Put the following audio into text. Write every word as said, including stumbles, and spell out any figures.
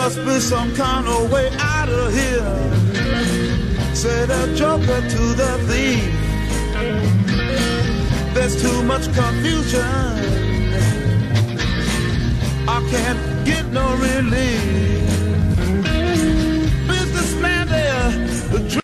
must be some kind of way out of here, said a joker to the thief. There's too much confusion, I can't get no relief.